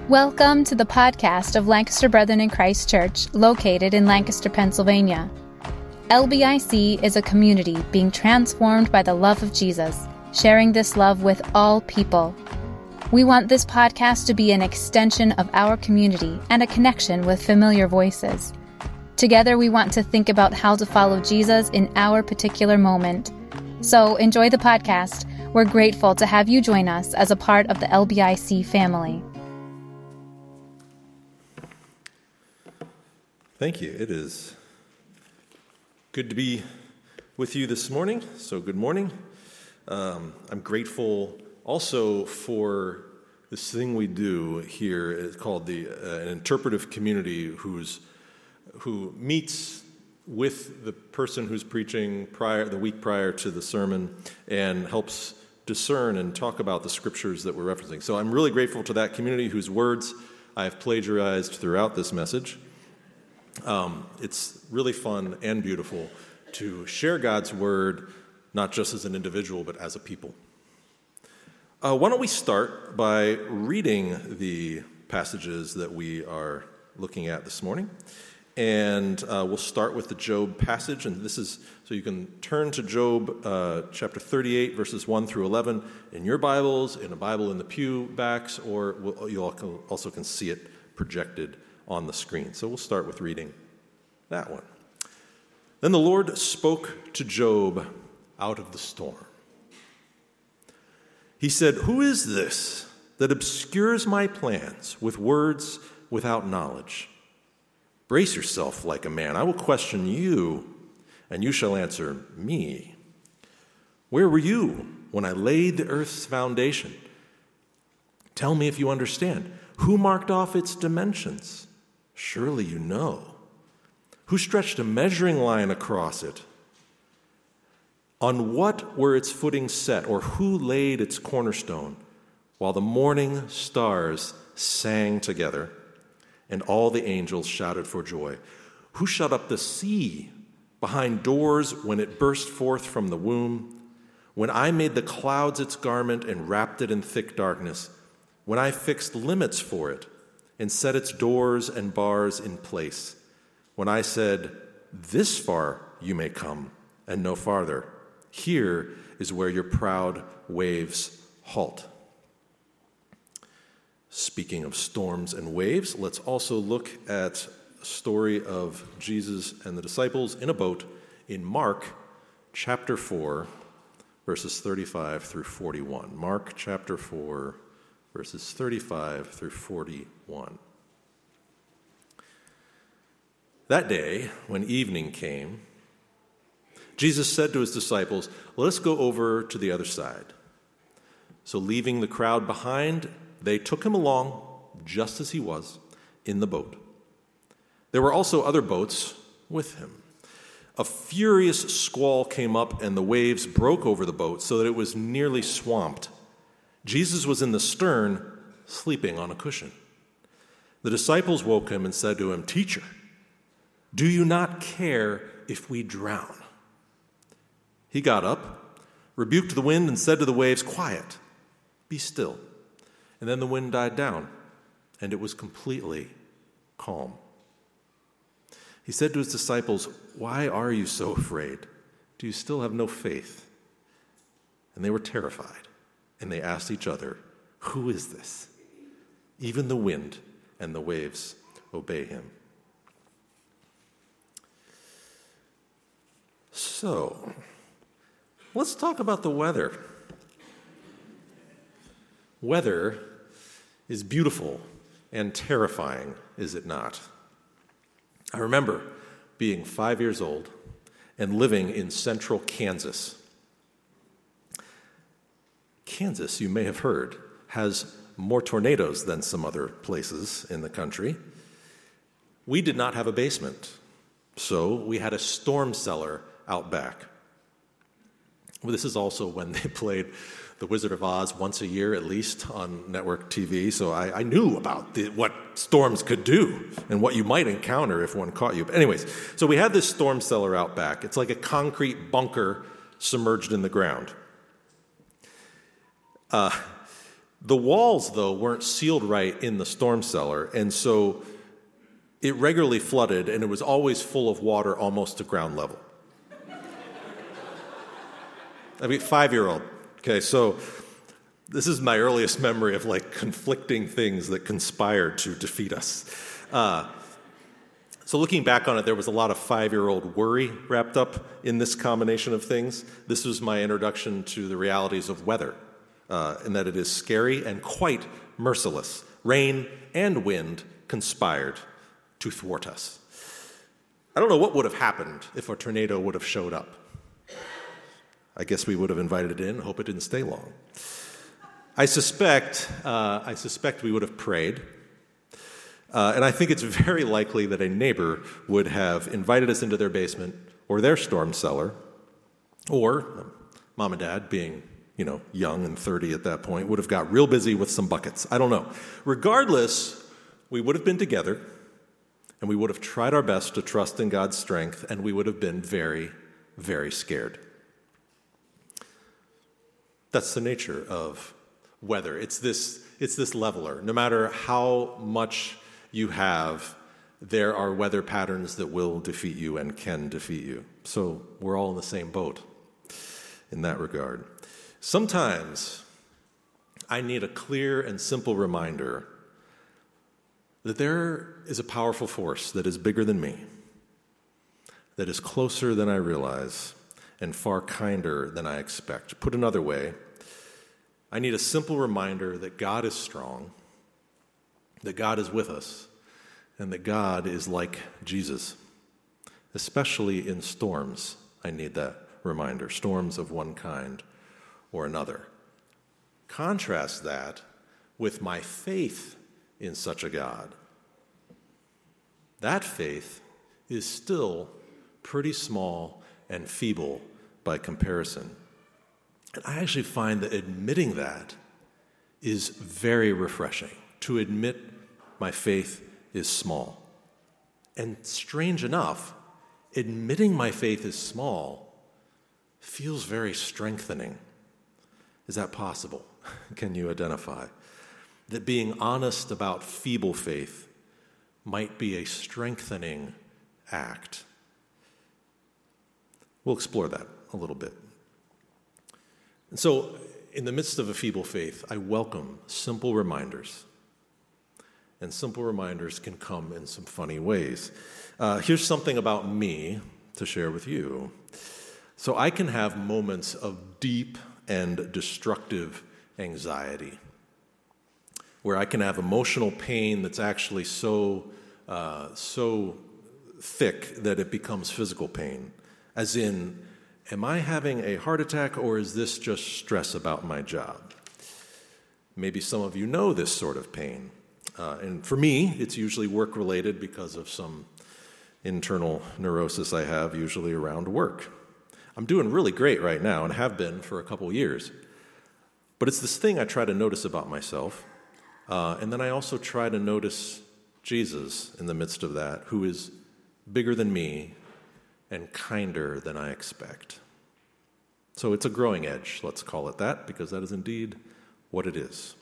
Welcome to the podcast of Lancaster Brethren in Christ Church, located in Lancaster, Pennsylvania. LBIC is a community being transformed by the love of Jesus, sharing this love with all people. We want this podcast to be an extension of our community and a connection with familiar voices. Together, we want to think about how to follow Jesus in our particular moment. So enjoy the podcast. We're grateful to have you join us as a part of the LBIC family. Thank you. It is good to be with you this morning. So good morning. I'm grateful also for this thing we do here. It's called an interpretive community who meets with the person who's preaching the week prior to the sermon and helps discern and talk about the scriptures that we're referencing. So I'm really grateful to that community whose words I have plagiarized throughout this message. It's really fun and beautiful to share God's word, not just as an individual, but as a people. Why don't we start by reading the passages that we are looking at this morning? And we'll start with the Job passage, and this is, so you can turn to Job chapter 38, verses 1 through 11 in your Bibles, in a Bible in the pew backs, or you also can see it projected on the screen. So we'll start with reading that one. Then the Lord spoke to Job out of the storm. He said, "Who is this that obscures my plans with words without knowledge? Brace yourself like a man. I will question you, and you shall answer me. Where were you when I laid the earth's foundation? Tell me if you understand. Who marked off its dimensions? Surely you know. Who stretched a measuring line across it? On what were its footings set, or who laid its cornerstone, while the morning stars sang together, and all the angels shouted for joy? Who shut up the sea behind doors when it burst forth from the womb? When I made the clouds its garment and wrapped it in thick darkness, when I fixed limits for it and set its doors and bars in place, when I said, 'This far you may come and no farther. Here is where your proud waves halt.'" Speaking of storms and waves, let's also look at a story of Jesus and the disciples in a boat in Mark chapter 4, verses 35 through 41. Mark chapter 4, verses 35 through 41. That day, when evening came, Jesus said to his disciples, "Let us go over to the other side." So leaving the crowd behind, they took him along, just as he was, in the boat. There were also other boats with him. A furious squall came up, and the waves broke over the boat so that it was nearly swamped. Jesus was in the stern, sleeping on a cushion. The disciples woke him and said to him, "Teacher, do you not care if we drown?" He got up, rebuked the wind, and said to the waves, "Quiet, be still." And then the wind died down, and it was completely calm. He said to his disciples, "Why are you so afraid? Do you still have no faith?" And they were terrified, and they asked each other, "Who is this? Even the wind and the waves obey him." So, let's talk about the weather. Weather is beautiful and terrifying, is it not? I remember being 5 years old and living in central Kansas. Kansas, you may have heard, has more tornadoes than some other places in the country. We did not have a basement, so we had a storm cellar out back. Well, this is also when they played The Wizard of Oz once a year, at least, on network TV, so I knew about what storms could do and what you might encounter if one caught you. But anyways, so we had this storm cellar out back. It's like a concrete bunker submerged in the ground. The walls, though, weren't sealed right in the storm cellar, and so it regularly flooded, and it was always full of water almost to ground level. I mean, 5-year-old. Okay, so this is my earliest memory of conflicting things that conspired to defeat us. So looking back on it, there was a lot of 5-year-old worry wrapped up in this combination of things. This was my introduction to the realities of weather, in that it is scary and quite merciless. Rain and wind conspired to thwart us. I don't know what would have happened if a tornado would have showed up. I guess we would have invited it in, hope it didn't stay long. I suspect we would have prayed. And I think it's very likely that a neighbor would have invited us into their basement or their storm cellar, or mom and dad, being, young and 30 at that point, would have got real busy with some buckets. I don't know. Regardless, we would have been together, and we would have tried our best to trust in God's strength, and we would have been very, very scared. That's the nature of weather. It's this leveler. No matter how much you have, there are weather patterns that will defeat you and can defeat you. So we're all in the same boat in that regard. Sometimes I need a clear and simple reminder that there is a powerful force that is bigger than me, that is closer than I realize, and far kinder than I expect. Put another way, I need a simple reminder that God is strong, that God is with us, and that God is like Jesus. Especially in storms, I need that reminder, storms of one kind or another. Contrast that with my faith in such a God. That faith is still pretty small and feeble by comparison. And I actually find that admitting that is very refreshing, to admit my faith is small. And strange enough, admitting my faith is small feels very strengthening. Is that possible? Can you identify? That being honest about feeble faith might be a strengthening act. We'll explore that a little bit. And so, in the midst of a feeble faith, I welcome simple reminders. And simple reminders can come in some funny ways. Here's something about me to share with you. So I can have moments of deep and destructive anxiety, where I can have emotional pain that's actually so thick that it becomes physical pain. As in, am I having a heart attack, or is this just stress about my job? Maybe some of you know this sort of pain. And for me, it's usually work-related because of some internal neurosis I have, usually around work. I'm doing really great right now and have been for a couple years. But it's this thing I try to notice about myself. And then I also try to notice Jesus in the midst of that, who is bigger than me and kinder than I expect. So it's a growing edge, let's call it that, because that is indeed what it is.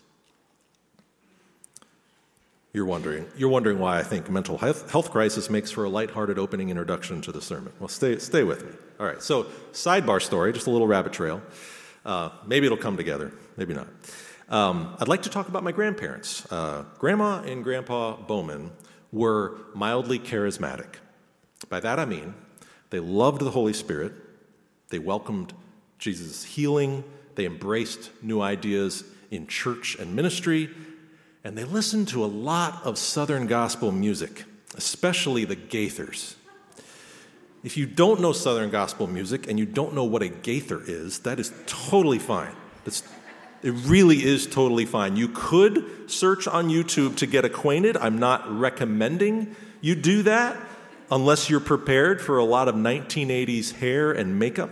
You're wondering why I think mental health crisis makes for a lighthearted opening introduction to the sermon. Well, stay with me. All right, so sidebar story, just a little rabbit trail. Maybe it'll come together, maybe not. I'd like to talk about my grandparents. Grandma and Grandpa Bowman were mildly charismatic. By that I mean they loved the Holy Spirit, they welcomed Jesus' healing, they embraced new ideas in church and ministry, and they listened to a lot of Southern gospel music, especially the Gaithers. If you don't know Southern gospel music and you don't know what a Gaither is, that is totally fine. It really is totally fine. You could search on YouTube to get acquainted. I'm not recommending you do that unless you're prepared for a lot of 1980s hair and makeup.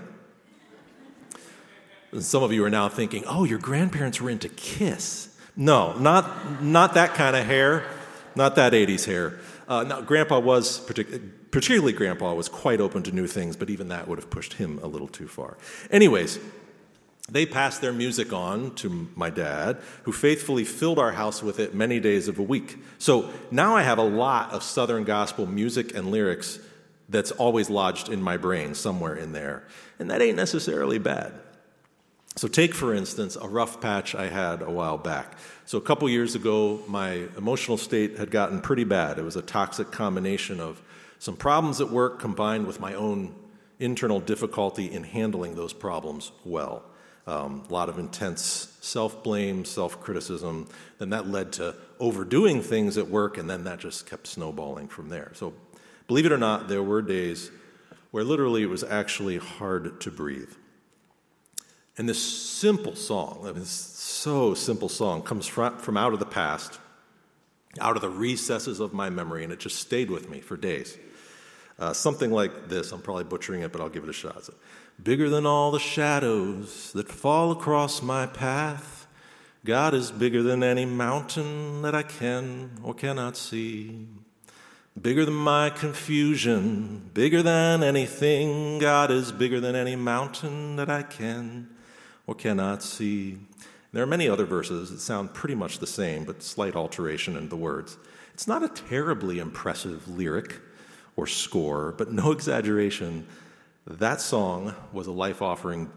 And some of you are now thinking, oh, your grandparents were into Kiss. No, not that kind of hair, not that 80s hair. Now, Grandpa was, particularly Grandpa, was quite open to new things, but even that would have pushed him a little too far. Anyways, They passed their music on to my dad, who faithfully filled our house with it many days of a week. So now I have a lot of Southern gospel music and lyrics that's always lodged in my brain somewhere in there. And that ain't necessarily bad. So take, for instance, a rough patch I had a while back. So a couple years ago, my emotional state had gotten pretty bad. It was a toxic combination of some problems at work combined with my own internal difficulty in handling those problems well. A lot of intense self-blame, self-criticism. Then that led to overdoing things at work, and then that just kept snowballing from there. So believe it or not, there were days where literally it was actually hard to breathe. And this simple song, this so simple song, comes from out of the past, out of the recesses of my memory, and it just stayed with me for days. Something like this. I'm probably butchering it, but I'll give it a shot. So, bigger than all the shadows that fall across my path, God is bigger than any mountain that I can or cannot see. Bigger than my confusion, bigger than anything, God is bigger than any mountain that I can or cannot see. There are many other verses that sound pretty much the same, but slight alteration in the words. It's not a terribly impressive lyric or score, but no exaggeration, that song was a life-altering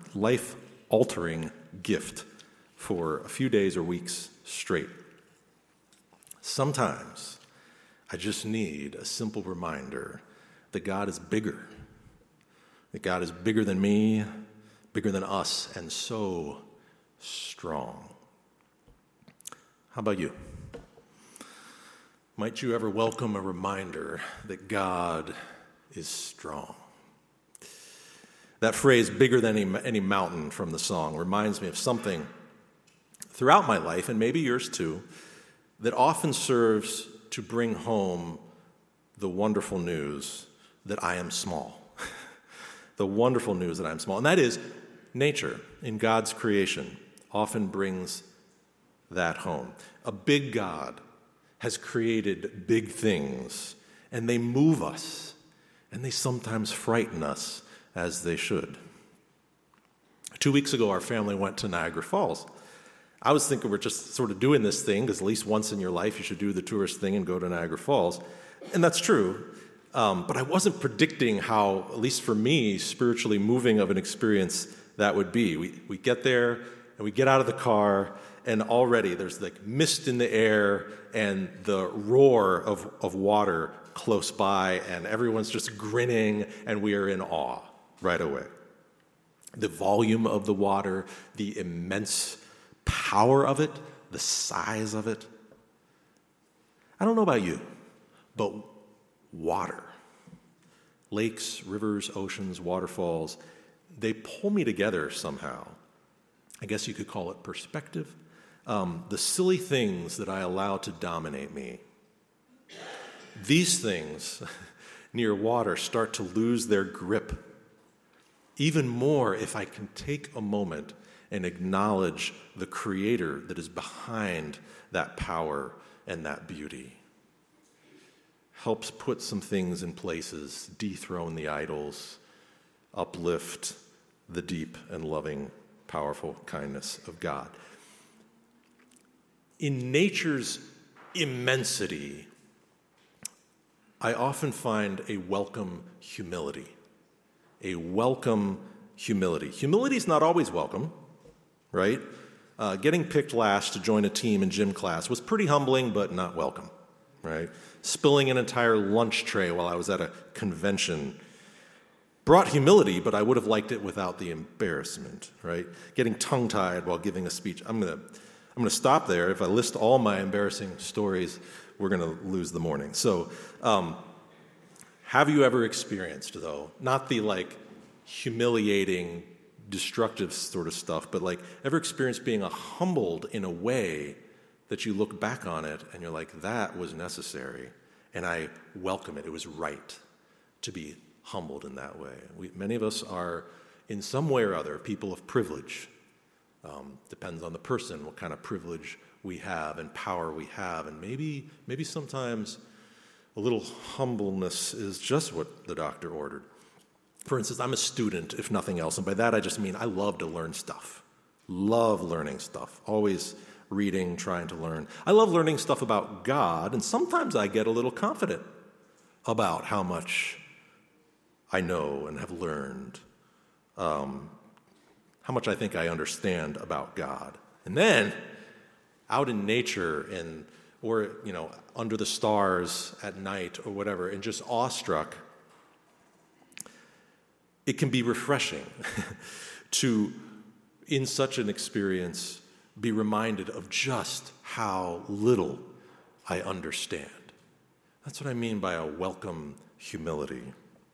gift for a few days or weeks straight. Sometimes I just need a simple reminder that God is bigger, that God is bigger than me, bigger than us, and so strong. How about you? Might you ever welcome a reminder that God is strong? That phrase, bigger than any mountain from the song, reminds me of something throughout my life, and maybe yours too, that often serves to bring home the wonderful news that I am small. The wonderful news that I am small. And that is, nature in God's creation often brings that home. A big God has created big things, and they move us, and they sometimes frighten us, as they should. 2 weeks ago, our family went to Niagara Falls. I was thinking we're just sort of doing this thing, because at least once in your life you should do the tourist thing and go to Niagara Falls. And that's true. But I wasn't predicting how, at least for me, spiritually moving of an experience that would be. We get there, and we get out of the car, and already there's like mist in the air and the roar of water close by, and everyone's just grinning, and we are in awe right away. The volume of the water, the immense power of it, the size of it. I don't know about you, but water, lakes, rivers, oceans, waterfalls, they pull me together somehow. I guess you could call it perspective. The silly things that I allow to dominate me. These things near water start to lose their grip. Even more if I can take a moment and acknowledge the Creator that is behind that power and that beauty. Helps put some things in places, dethrone the idols, uplift the deep and loving, powerful kindness of God. In nature's immensity, I often find a welcome humility. A welcome humility. Humility is not always welcome, right? Getting picked last to join a team in gym class was pretty humbling, but not welcome, right? Spilling an entire lunch tray while I was at a convention brought humility, but I would have liked it without the embarrassment, right? Getting tongue-tied while giving a speech. I'm gonna stop there. If I list all my embarrassing stories, we're going to lose the morning. So have you ever experienced, though, not the humiliating, destructive sort of stuff, but ever experienced being humbled in a way that you look back on it and you're like, that was necessary, and I welcome it. It was right to be humbled in that way. Many of us are, in some way or other, people of privilege. Depends on the person, what kind of privilege we have and power we have, and maybe sometimes a little humbleness is just what the doctor ordered. For instance, I'm a student, if nothing else, and by that I just mean I love to learn stuff, Love learning stuff, always reading, trying to learn. I love learning stuff about God, and sometimes I get a little confident about how much I know and have learned, how much I think I understand about God. And then, out in nature or under the stars at night or whatever, and just awestruck, it can be refreshing to, in such an experience, be reminded of just how little I understand. That's what I mean by a welcome humility.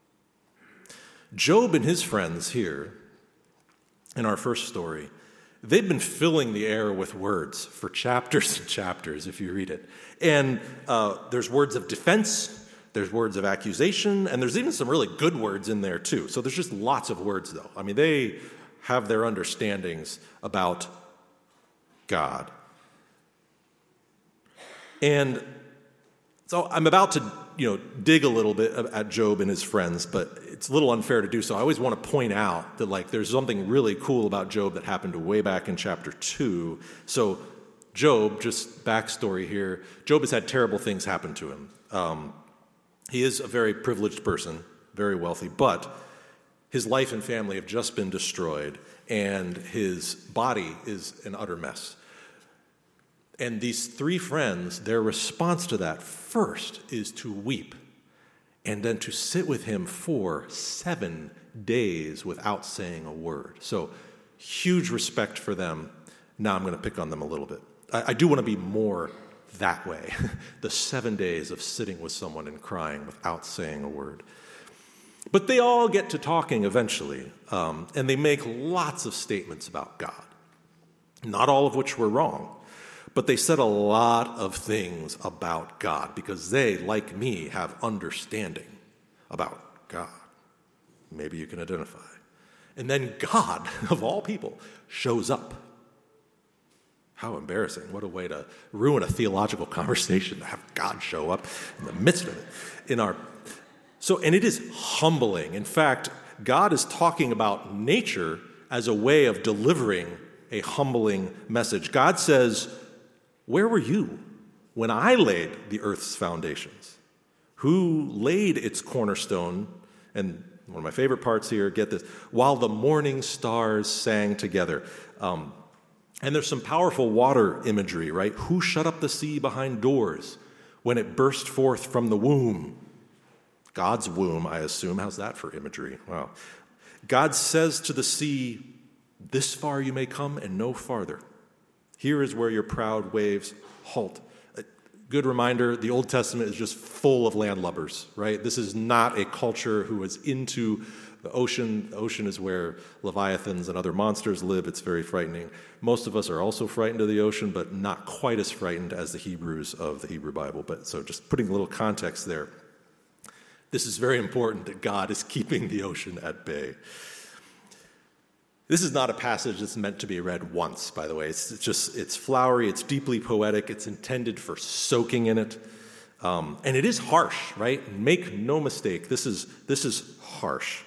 Job and his friends here, in our first story, they've been filling the air with words for chapters and chapters, if you read it. And there's words of defense, there's words of accusation, and there's even some really good words in there, too. So there's just lots of words, though. I mean, they have their understandings about God. And so I'm about to, dig a little bit at Job and his friends, but it's a little unfair to do so. I always want to point out that, there's something really cool about Job that happened way back in chapter 2. So Job, just backstory here, Job has had terrible things happen to him. He is a very privileged person, very wealthy, but his life and family have just been destroyed, and his body is an utter mess. And these three friends, their response to that first is to weep and then to sit with him for 7 days without saying a word. So huge respect for them. Now I'm going to pick on them a little bit. I do want to be more that way. The 7 days of sitting with someone and crying without saying a word. But they all get to talking eventually, and they make lots of statements about God, not all of which were wrong. But they said a lot of things about God because they, like me, have understanding about God. Maybe you can identify. And then God, of all people, shows up. How embarrassing. What a way to ruin a theological conversation, to have God show up in the midst of it. And it is humbling. In fact, God is talking about nature as a way of delivering a humbling message. God says, "Where were you when I laid the earth's foundations? Who laid its cornerstone?" And one of my favorite parts here, get this, "while the morning stars sang together." And there's some powerful water imagery, right? Who shut up the sea behind doors when it burst forth from the womb? God's womb, I assume. How's that for imagery? Wow. God says to the sea, "This far you may come and no farther. Here is where your proud waves halt." A good reminder, the Old Testament is just full of landlubbers, right? This is not a culture who is into the ocean. The ocean is where leviathans and other monsters live. It's very frightening. Most of us are also frightened of the ocean, but not quite as frightened as the Hebrews of the Hebrew Bible. But so just putting a little context there. This is very important that God is keeping the ocean at bay. This is not a passage that's meant to be read once, by the way. It's flowery, it's deeply poetic, it's intended for soaking in it. And it is harsh, right? Make no mistake, this is harsh.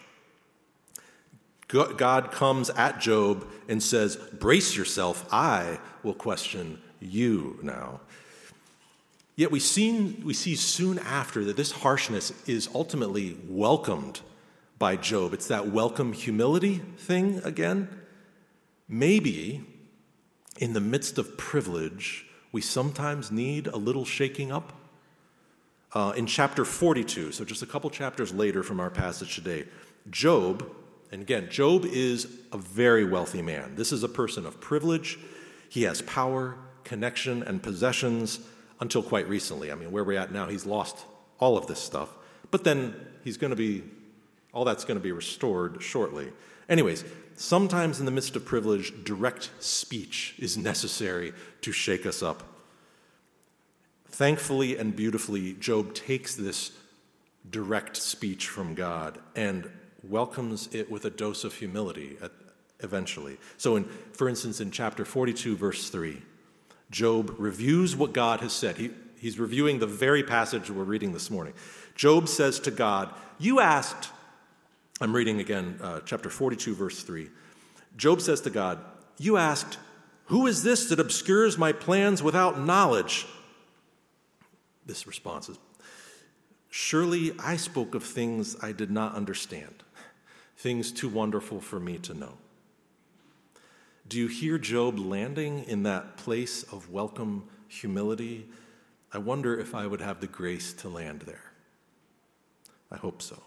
God comes at Job and says, "Brace yourself, I will question you now." Yet we see soon after that this harshness is ultimately welcomed by Job. It's that welcome humility thing again. Maybe in the midst of privilege, we sometimes need a little shaking up. In chapter 42, so just a couple chapters later from our passage today, Job, and again, Job is a very wealthy man. This is a person of privilege. He has power, connection, and possessions until quite recently. I mean, where we're at now, he's lost all of this stuff. But then all that's going to be restored shortly. Anyways, sometimes in the midst of privilege, direct speech is necessary to shake us up. Thankfully and beautifully, Job takes this direct speech from God and welcomes it with a dose of humility eventually. So, for instance, in chapter 42, verse 3, Job reviews what God has said. He's reviewing the very passage we're reading this morning. Job says to God, "You asked," I'm reading again, chapter 42, verse 3. Job says to God, You asked, 'Who is this that obscures my plans without knowledge?' This response is, 'Surely I spoke of things I did not understand, things too wonderful for me to know.'" Do you hear Job landing in that place of welcome humility? I wonder if I would have the grace to land there. I hope so.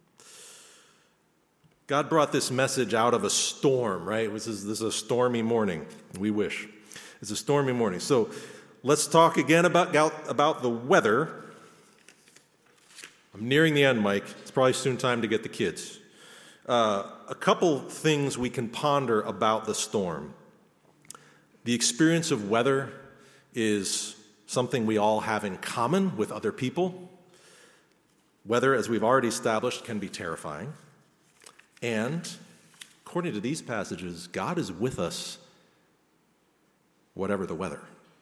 God brought this message out of a storm, right? This is a stormy morning. We wish. It's a stormy morning. So let's talk again about the weather. I'm nearing the end, Mike. It's probably soon time to get the kids. A couple things we can ponder about the storm. The experience of weather is something we all have in common with other people. Weather, as we've already established, can be terrifying. And according to these passages, God is with us whatever the weather.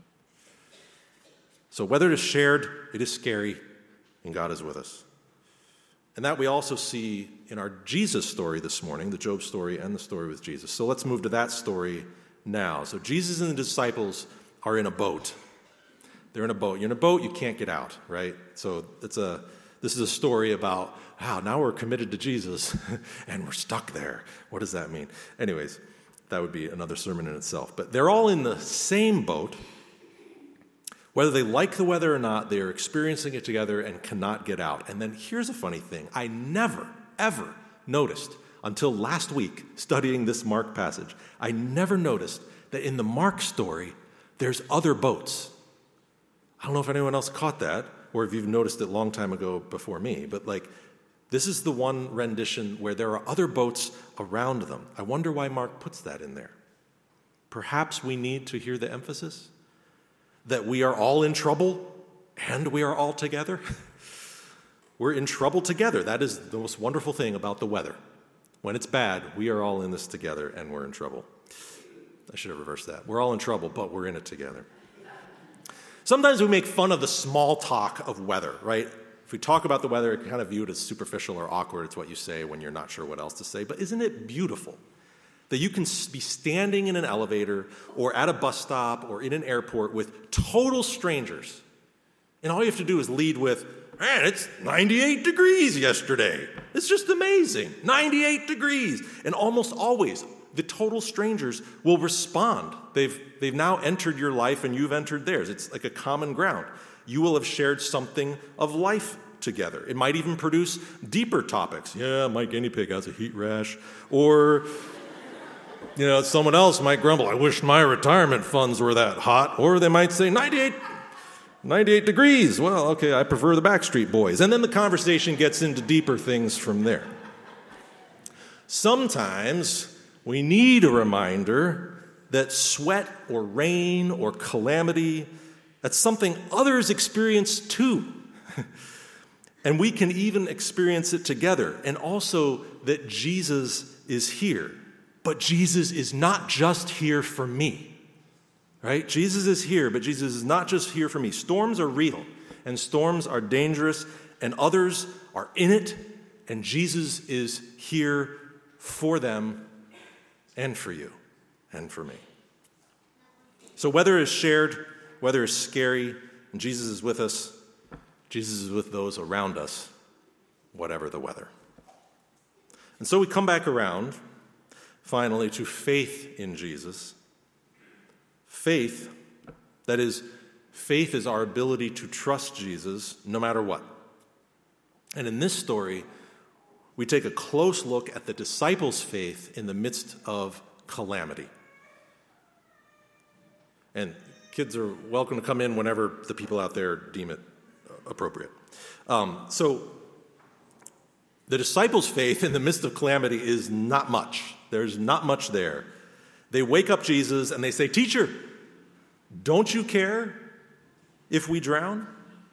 So whether it is shared, it is scary, and God is with us. And that we also see in our Jesus story this morning, the Job story and the story with Jesus. So let's move to that story now. So Jesus and the disciples are in a boat. They're in a boat. You're in a boat, you can't get out, right? So this is a story about, wow, now we're committed to Jesus and we're stuck there. What does that mean? Anyways, that would be another sermon in itself. But they're all in the same boat. Whether they like the weather or not, they are experiencing it together and cannot get out. And then here's a funny thing. I never, ever noticed until last week studying this Mark passage, I never noticed that in the Mark story, there's other boats. I don't know if anyone else caught that or if you've noticed it a long time ago before me, but this is the one rendition where there are other boats around them. I wonder why Mark puts that in there. Perhaps we need to hear the emphasis that we are all in trouble and we are all together. We're in trouble together. That is the most wonderful thing about the weather. When it's bad, we are all in this together and we're in trouble. I should have reversed that. We're all in trouble, but we're in it together. Sometimes we make fun of the small talk of weather, right? If we talk about the weather, it kind of view it as superficial or awkward. It's what you say when you're not sure what else to say. But isn't it beautiful that you can be standing in an elevator or at a bus stop or in an airport with total strangers, and all you have to do is lead with, "Man, it's 98 degrees yesterday. It's just amazing. 98 degrees." And almost always, the total strangers will respond. They've now entered your life and you've entered theirs. It's like a common ground. You will have shared something of life together. It might even produce deeper topics. Yeah, my guinea pig has a heat rash. Or, someone else might grumble, "I wish my retirement funds were that hot." Or they might say, 98 degrees. Well, okay, I prefer the Backstreet Boys. And then the conversation gets into deeper things from there. Sometimes we need a reminder that sweat or rain or calamity, that's something others experience too. And we can even experience it together. And also that Jesus is here. But Jesus is not just here for me, right? Jesus is here, but Jesus is not just here for me. Storms are real, and storms are dangerous, and others are in it, and Jesus is here for them and for you and for me. So whether it's shared, whether it's scary, and Jesus is with us, Jesus is with those around us, whatever the weather. And so we come back around, finally, to faith in Jesus. Faith, that is, faith is our ability to trust Jesus no matter what. And in this story, we take a close look at the disciples' faith in the midst of calamity. And kids are welcome to come in whenever the people out there deem it appropriate. So the disciples' faith in the midst of calamity is not much. There's not much there. They wake up Jesus and they say, "Teacher, don't you care if we drown?"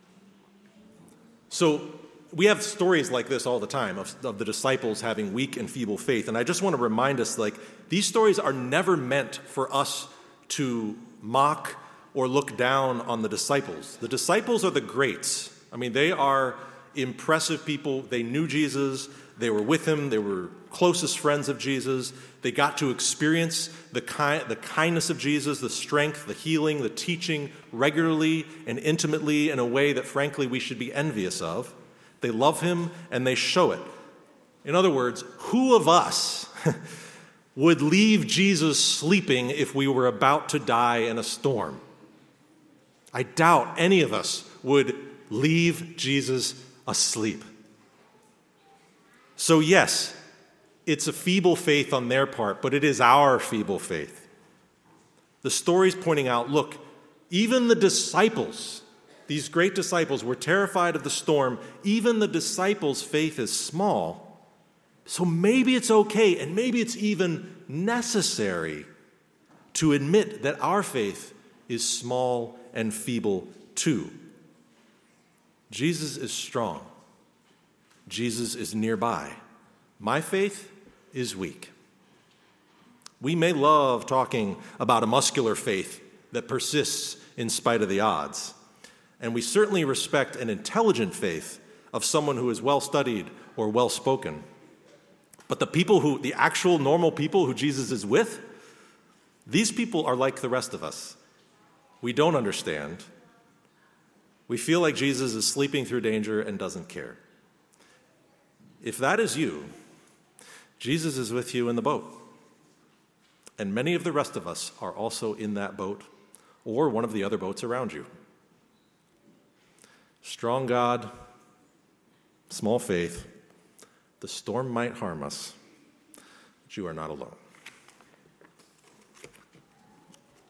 So we have stories like this all the time of the disciples having weak and feeble faith. And I just want to remind us, these stories are never meant for us to mock or look down on the disciples. The disciples are the greats. I mean, they are impressive people. They knew Jesus. They were with him. They were closest friends of Jesus. They got to experience the kindness of Jesus, the strength, the healing, the teaching regularly and intimately in a way that, frankly, we should be envious of. They love him and they show it. In other words, who of us would leave Jesus sleeping if we were about to die in a storm? I doubt any of us would leave Jesus asleep. So yes, it's a feeble faith on their part, but it is our feeble faith. The story's pointing out, look, even the disciples, these great disciples, were terrified of the storm. Even the disciples' faith is small. So maybe it's okay, and maybe it's even necessary to admit that our faith is small and feeble too. Jesus is strong. Jesus is nearby. My faith is weak. We may love talking about a muscular faith that persists in spite of the odds. And we certainly respect an intelligent faith of someone who is well-studied or well-spoken. But the actual normal people who Jesus is with, these people are like the rest of us. We don't understand. We feel like Jesus is sleeping through danger and doesn't care. If that is you, Jesus is with you in the boat. And many of the rest of us are also in that boat or one of the other boats around you. Strong God, small faith, the storm might harm us, but you are not alone.